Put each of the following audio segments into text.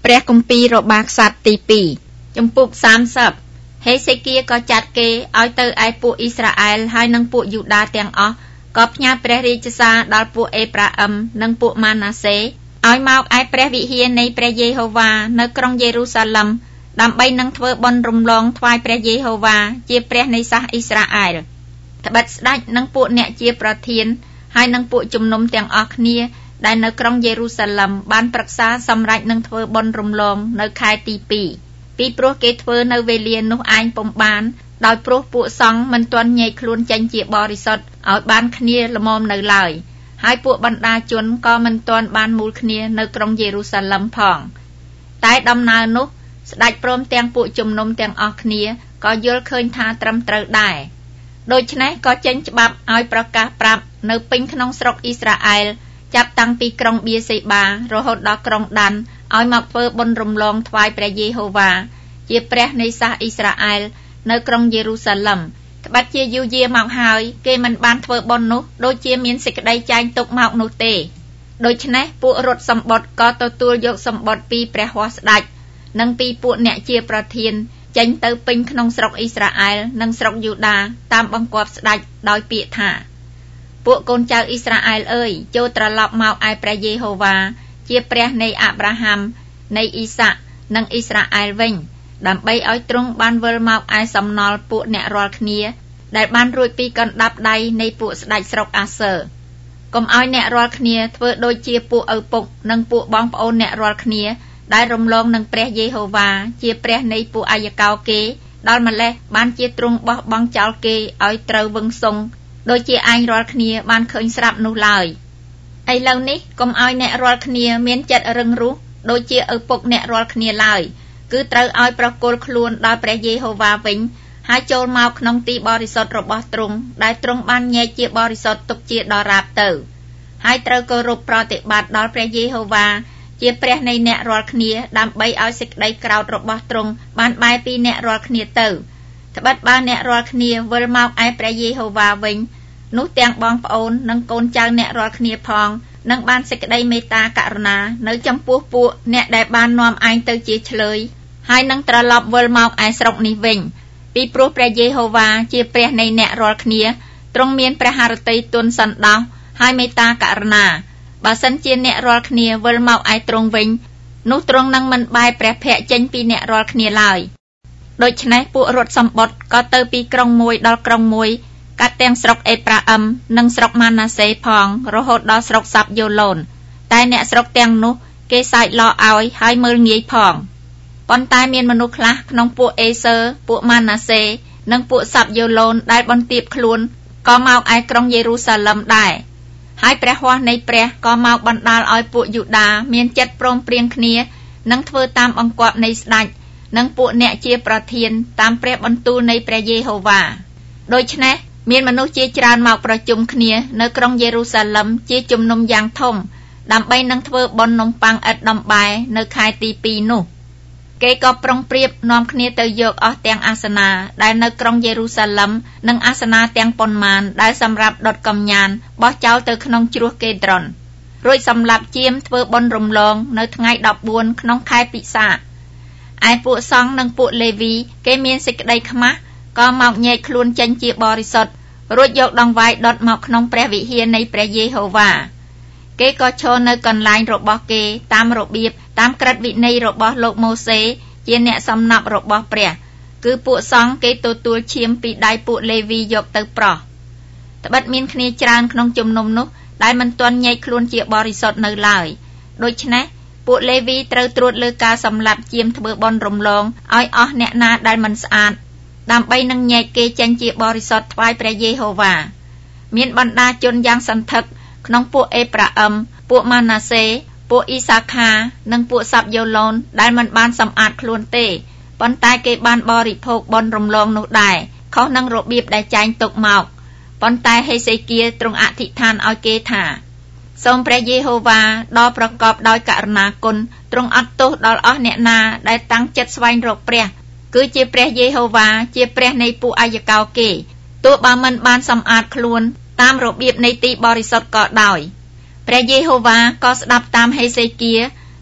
ព្រះគម្ពីររបស់ក្សត្រទី2ចំពុក30ហេសេគៀក៏ចាត់គេឲ្យទៅឯពួកអ៊ីស្រាអែលហើយនិងពួកយូដាទាំងអស់ក៏ផ្ញើព្រះរាជសារដល់ពួកអេប្រាអឹមនិងពួកម៉ាណាសេឲ្យមកឯព្រះវិហារនៃព្រះយេហូវ៉ានៅក្រុងយេរូសាឡឹមដើម្បីនឹងធ្វើបុណ្យរំលងថ្វាយព្រះយេហូវ៉ាជាព្រះនៃសាសអ៊ីស្រាអែលត្បិតស្ដេចនិងពួកអ្នកជាប្រធានហើយនិងពួកជំនុំទាំងអស់គ្នាដែលនៅក្រុងយេរូសាឡឹមបានប្រឹក្សាសម្រេចនឹងធ្វើបុណ្យរំលងនៅខែទី2ពីព្រោះគេធ្វើនៅវេលានោះឯងពុំបានដោយព្រោះពួកសង្ឃមិនទាន់ញែកខ្លួនចេញជាបរិសុទ្ធឲ្យបានគ្នាល្មមនៅឡើយហើយពួកបណ្ដាជនក៏មិនទាន់បានមូលគ្នានៅក្រុងយេរូសាឡឹមផងតែដំណើរនោះស្ដេចព្រមទាំងពួកជំនុំទាំងអស់គ្នាក៏យល់ឃើញថាត្រឹមត្រូវដែរដូច្នេះក៏ចេញច្បាប់ឲ្យប្រកាសប្រាប់នៅពេញក្នុងស្រុកអ៊ីស្រាអែលចាប់តាំងពីក្រុងបៀសេបារហូតដល់ក្រុងដានឲ្យមកធ្វើបុណ្យរំលងថ្វាយព្រះយេហូវ៉ាជាព្រះនៃសាសអ៊ីស្រាអែលនៅក្រុងយេរូសាឡឹមត្បិតជាយូរយារមកហើយគេមិនបានធ្វើបុណ្យនោះដូចជាមានសេចក្តីចែងទុកមកនោះទេដូច្នេះពួករដ្ឋសម្បត្តិក៏ទទួលយកសម្បត្តិពីព្រះហស្ថស្ដេចនិងពីពួកអ្នកជាប្រធានចេញទៅពេញក្នុងស្រុកអ៊ីស្រាអែលនិងស្រុកយូដាតាមបង្គាប់ស្ដេចដោយពាក្យថាពួកកូនចៅអ៊ីស្រាអែលអើយចូលត្រឡប់មកឯព្រះយេហូវ៉ាជាព្រះនៃអាប់រាហាំនៃអ៊ីសាក់និងអ៊ីស្រាអែលវិញដើម្បីឲ្យទ្រង់បានវិលមកឯសំណល់ពួកអ្នករាល់គ្នាដែលបានរួចពីកណ្ដាប់ដៃនៃពួកស្ដេចស្រុកអាសឺកុំឲ្យអ្នករាល់គ្នាធ្វើដូចជាពួកឪពុកនិងពួកបងប្អូនអ្នករាល់គ្នាដែលរំលងនឹងព្រះយេហូវ៉ាជាព្រះនៃពួកអាយកោគេដល់ម្លេះបានជាទ្រង់បោះបង់ចោលគេឲ្យត្រូវវឹងសុងដូចជាឯងរាល់គ្នាបានឃើញស្រាប់នោះឡើយឥឡូវនេះកុំឲ្យអ្នករាល់គ្នាមានចិត្តរឹងរូសដូចជាឪពុកអ្នករាល់គ្នាឡើយគឺត្រូវឲ្យប្រគល់ខ្លួនដល់ព្រះយេហូវ៉ាវិញហើយចូលមកក្នុងទីបរិសុទ្ធរបស់ទ្រង់ដែលទ្រង់បានញែកជាបរិសុទ្ធទុកជាដរាបទៅហើយត្រូវគោរពប្រតិបត្តិដល់ព្រះយេហូវ៉ាជាព្រះនៃអ្នករាល់គ្នាដើម្បីឲ្យសេចក្តីក្រោធរបស់ទ្រង់បានបែរពីអ្នករាល់គ្នាទៅត្បិតបើអ្នករាល់គ្នាវិលមកឯព្រះយេហូវ៉ាវិញនោះទាំងបងប្អូននិងកូនចៅអ្នករាល់គ្នាផងនឹងបានសេចក្តីមេត្តាករុណានៅចំពោះពួកអ្នកដែលបាននាំឯងទៅជាឆ្លើយហើយនឹងត្រឡប់វិលមកឯស្រុកនេះវិញពីព្រោះព្រះយេហូវ៉ាជាព្រះនៃអ្នករាល់គ្នាទ្រង់មានព្រះハរតីទន់សន្តោសហើយមេត្តាករុណាបើសិនជាអ្នករាល់គ្នាវិលមកឯទ្រង់វិញនោះទ្រង់នឹងមិនបែរព្រះភ័ក្ត្រចេញពីអ្នករាល់គ្នាឡើយដូច្នេះពួករដ្ឋសម្បត្តិក៏ទៅពីក្រុងមួយដល់ក្រុងមួយកាត់ទាំងស្រុកអេប្រាអឹមនិងស្រុកម៉ាណាសេផងរហូតដល់ស្រុកសាប់យូឡូនតែអ្នកស្រុកទាំងនោះគេសើចឡោឲ្យហើយមើលងាយផងប៉ុន្តែមានមនុស្សខ្លះក្នុងពួកអេសឺពួកម៉ាណាសេនិងពួកសាប់យូឡូនដែលបន្ទាបខ្លួនក៏មកឯក្រុងយេរូសាឡឹមដែរហើយព្រះហស្ថនៃព្រះក៏មកបណ្ដាលឲ្យពួកយូដាមានចិត្តព្រមព្រៀងគ្នានឹងធ្វើតាមបង្គាប់នៃស្ដេចនិងពួកអ្នកជាប្រធានតាមព្រះបន្ទូលនៃព្រះយេហូវ៉ាដូច្នេះមានមនុស្សជាច្រើនមកប្រជុំគ្នានៅក្រុងយេរូសាឡឹមជាជំនុំយ៉ាងធំដើម្បីនឹងធ្វើបុណ្យនំប៉័ងឥតដំបែនៅខែទី2នោះគេក៏ប្រុងប្រៀបនាំគ្នាទៅយកអស់ទាំងអាសនាដែលនៅក្រុងយេរូសាឡឹមនិងអាសនាទាំងប៉ុន្មានដែលសម្រាប់ដុតកំញានបោះចោលទៅក្នុងជ្រោះកេដ្រុនរួចសម្លាប់ជាមធ្វើបុណ្យរំលងនៅថ្ងៃ14ក្នុងខែពិសាខឯពួកសង្ឃនិងពួកលេវីគេមានសេចក្តីខ្មាស់ក៏មកញែកខ្លួនចេញជាបរិសុទ្ធរួចយកដង្វាយដុតមកក្នុងព្រះវិហារនៃព្រះយេហូវ៉ាគេក៏ឈរនៅកន្លែងរបស់គេតាមរបៀបតាមក្រឹត្យវិន័យរបស់លោកម៉ូសេជាអ្នកសំណប់របស់ព្រះគឺពួកសង្ឃគេទទួលឈាមពីដៃពួកលេវីយកទៅប្រោះត្បិតមានគ្នាច្រើនក្នុងជំនុំនោះដែលមិនទាន់ញែកខ្លួនជាបរិសុទ្ធនៅឡើយដូច្នេះពួកលេវីត្រូវត្រួតលើការសម្លាប់ជាមធ្វើបុណ្យរំលងឲ្យអស់អ្នកណាដែលមិនស្អាតដើម្បីនឹងញែកគេចេញជាបរិសុទ្ធថ្វាយព្រះយេហូវ៉ាមានបណ្ដាជនយ៉ាងសន្ធឹកក្នុងពួកអេប្រាអឹមពួកម៉ាណាសេពួកអ៊ីសាខានិងពួកសាប់យូឡូនដែលមិនបានសម្អាតខ្លួនទេប៉ុន្តែគេបានបរិភោគបុណ្យរំលងនោះដែរខុសនឹងរបៀបដែលចែងទុកមកប៉ុន្តែហេសេគៀទ្រង់អធិដ្ឋានឲ្យគេថាសូមព្រះយេហូវ៉ាដ៏ប្រកបដោយករុណាគុណទ្រង់អត់ទោសដល់អស់អ្នកណាដែលតាំងចិត្តស្វែងរកព្រះគឺជាព្រះយេហូវ៉ាជាព្រះនៃពួកអាយកោគេទោះបើមិនបានសម្អាតខ្លួនតាមរបៀបនៃទីបរិសុទ្ធក៏ដោយព្រះយេហូវ៉ាក៏ស្ដាប់តាមហេសេគៀ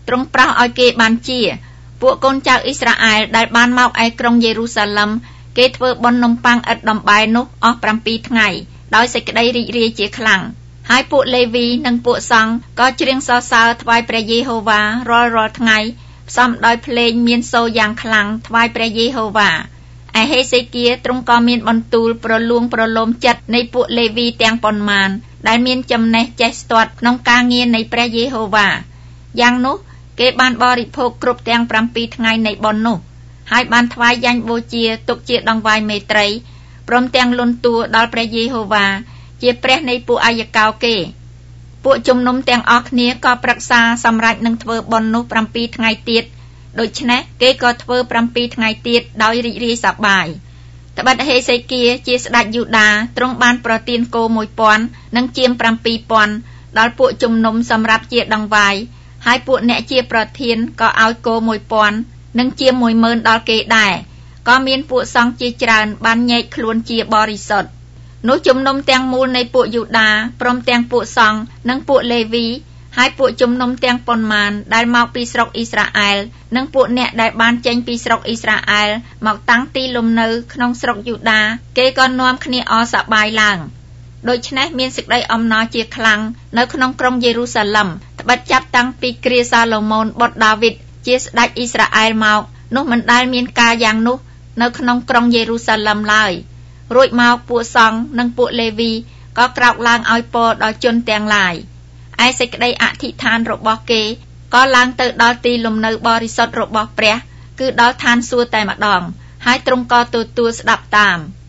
ទ្រង់ប្រោសឲ្យគេបានជាពួកកូនចៅអ៊ីស្រាអែលដែលបានមកឯក្រុងយេរូសាឡឹមគេធ្វើបុណ្យនំប៉័ងឥតដំបែនោះអស់7ថ្ងៃដោយសេចក្តីរីករាយជាខ្លាំងហើយពួកលេវីនិងពួកសង្ឃក៏ច្រៀងសរសើរថ្វាយព្រះយេហូវ៉ារាល់ថ្ងៃផ្សំដោយភ្លេងមានសូរយ៉ាងខ្លាំងថ្វាយព្រះយេហូវ៉ាឯហេសេគៀទ្រង់ក៏មានបន្ទូលប្រលួងប្រលោមចិត្តនៃពួកលេវីទាំងប៉ុន្មានដែលមានចំណេះចេះស្ទាត់ក្នុងការងារនៃព្រះយេហូវ៉ាយ៉ាងនោះគេបានបរិភោគគ្រប់ទាំង7ថ្ងៃនៃបុណ្យនោះហើយបានថ្វាយយ៉ាញ់បូជាទុកជាដង្វាយមេត្រីព្រមទាំងលន់តួដល់ព្រះយេហូវ៉ាជាព្រះនៃពួកអាយកោគេពួកជំនុំទាំងអស់គ្នាក៏ប្រឹក្សាសម្រេចនឹងធ្វើបុណ្យនោះ7ថ្ងៃទៀតដូច្នេះគេក៏ធ្វើ7ថ្ងៃទៀតដោយរីករាយសប្បាយត្បិតហេសេគៀជាស្ដេចយូដាទ្រង់បានប្រទានគោ 1000 និងជាម 7000 ដល់ពួកជំនុំសម្រាប់ជាដង្វាយហើយពួកអ្នកជាប្រធានក៏ឲ្យគោ 1000 និងជាម 10000 ដល់គេដែរក៏មានពួកសង្ឃជាច្រើនបានញែកខ្លួនជាបរិសុទ្ធនោះជំនុំទាំងមូលនៃពួកយូដាព្រមទាំងពួកសង្ឃនិងពួកលេវីហើយពួកជំនុំទាំងប៉ុន្មានដែលមកពីស្រុកអ៊ីស្រាអែលនិងពួកអ្នកដែលបានចេញពីស្រុកអ៊ីស្រាអែលមកតាំងទីលំនៅក្នុងស្រុកយូដាគេក៏នាំគ្នាអរសប្បាយឡើងដូច្នេះមានសេចក្តីអំណរជាខ្លាំងនៅក្នុងក្រុងយេរូសាឡឹមត្បិតចាប់តាំងពីគ្រាសាឡូមោនបុត្រដាវីតជាស្ដេចអ៊ីស្រាអែលមកនោះមិនដែលមានការយ៉ាងនោះនៅក្នុងក្រុងយេរូសាឡឹមឡើយរួចមកពួកសង្ឃនិងពួកលេវីក៏ក្រោកឡើងឲ្យពរដល់ជនទាំងឡាយឯសេចក្តីអធិដ្ឋានរបស់គេក៏ឡើងទៅដល់ទីលំនៅបរិសុទ្ធរបស់ព្រះគឺដល់ឋានសួគ៌តែម្ដងហើយទ្រង់ក៏ទទួលស្ដាប់តាម